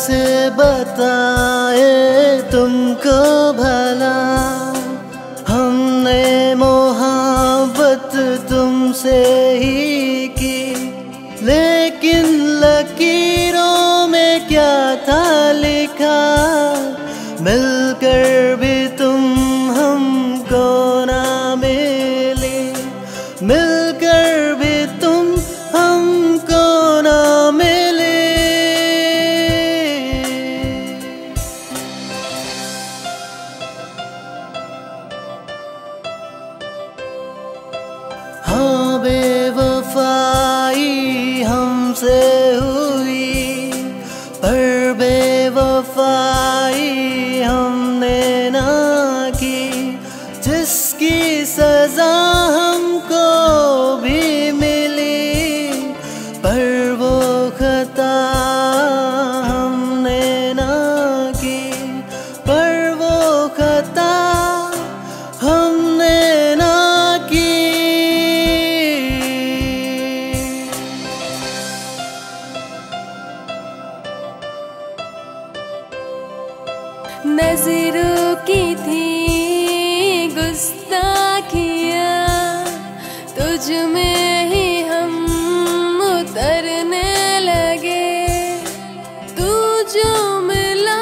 कैसे बताए तुमको भला, हमने मोहब्बत तुमसे ही की, लेकिन लकीरों में क्या था लिखा, मिलकर भी तुम हमको ना मिली, मिलकर भी तुम हमको ना मिली। हाँ बेवफाई हमसे हुई, पर बेवफाई हमने ना की, जिसकी सजा हमको भी मिली, पर वो खता हमने ना की, पर वो खता हमने ना की। नजरों की थी गुस्ताखियाँ, तुझ में ही हम उतरने लगे, तू जो मिला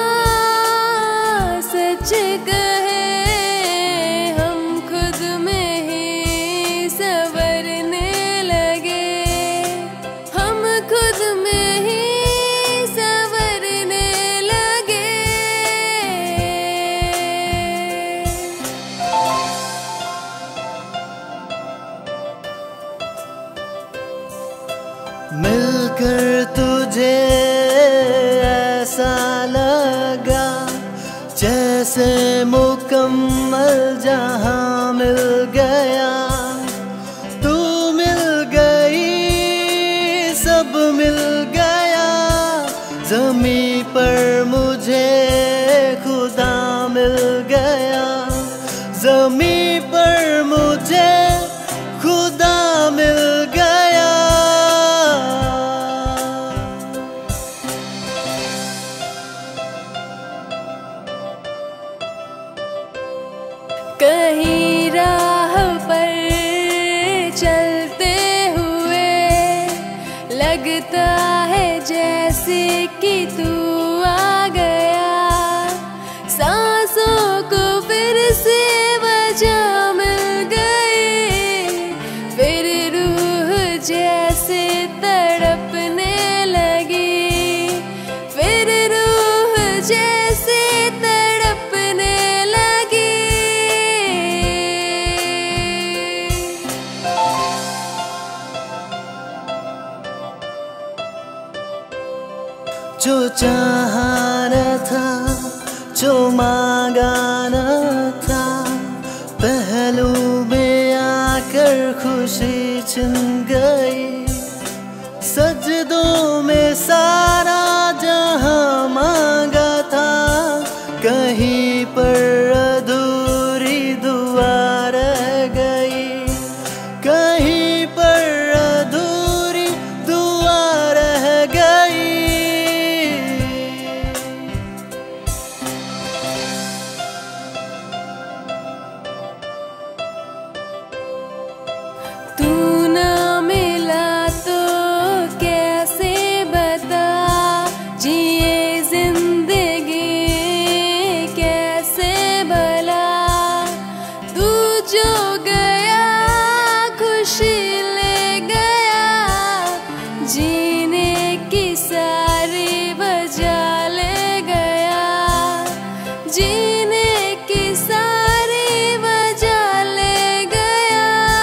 सच कहे, हम खुद में ही संवरने लगे, हम खुद में ही संवरने लगे। मिलकर तुझे ऐसा लगा, जैसे मुकम्मल जहां मिल गया, तू मिल गई सब मिल गया, ज़मीं पर मुझे खुदा मिल गया, ज़मीं पर मुझे खुदा मिल गया। कहीं राह पर चलते हुए लगता है जैसे कि तू आ गया, सांसों को फिर से वजह मिल गई, फिर रूह जैसे तड़पने लगी, फिर रूह जैसे तड़पने लगी। जो चाहा न था, जो मांगा न था, पहलू में आकर खुशी छिन गई, सजदों में सारा जहां मांगा था, कहीं पर अधूरी दुआ रह गई, कहीं पर अधूरी दुआ रह गई। तू ना मिला तो कैसे बता, जिए जिंदगी कैसे भला, तू जो गया खुशी ले गया, जीने की सारी वजह ले गया, जीने की सारी वजह ले गया।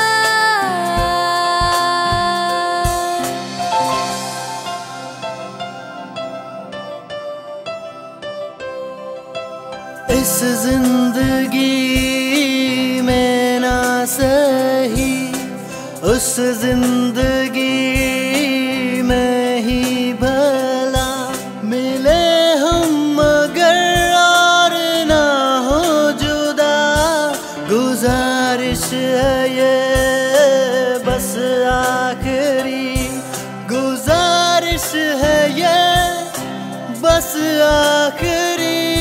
इस जिंदगी में ना सही, उस जिंदगी में ही भला मिले हम, मगर और ना हो जुदा, गुजारिश है ये बस आखिरी, गुजारिश है ये बस आखिरी